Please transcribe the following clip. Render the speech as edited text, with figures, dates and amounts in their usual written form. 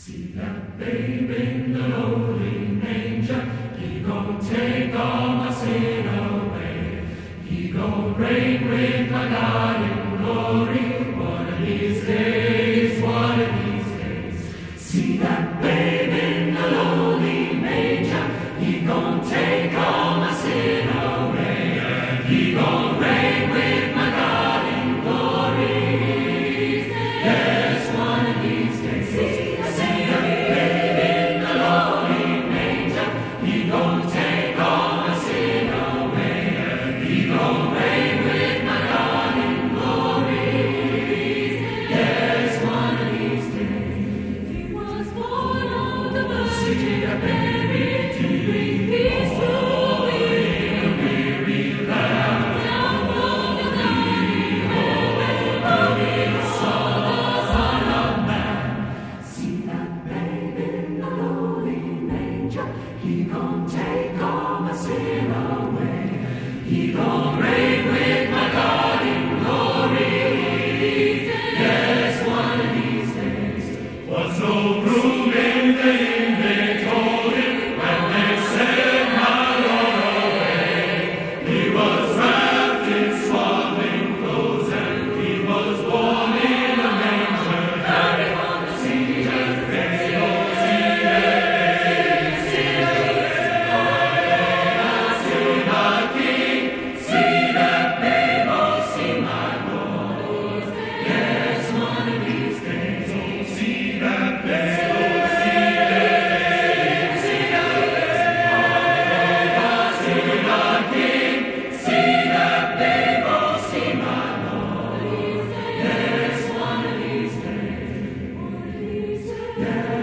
See that babe in the lowly manger, he gon' take all my sin away. He gon' reign with my God in glory, one of these days, one of these days. See that babe in the lowly manger, he gon' take all my sin away. He gon' reign with my God in glory, yes, one of these days. He gon' take all my sin away. He gon' reign with my God in glory. Yes, one of these days. Was no room in the inn, they told him, when they said my Lord away. He was wrapped in swaddling clothes, and he was born in a manger. Carry on the sea, just face it. Yeah.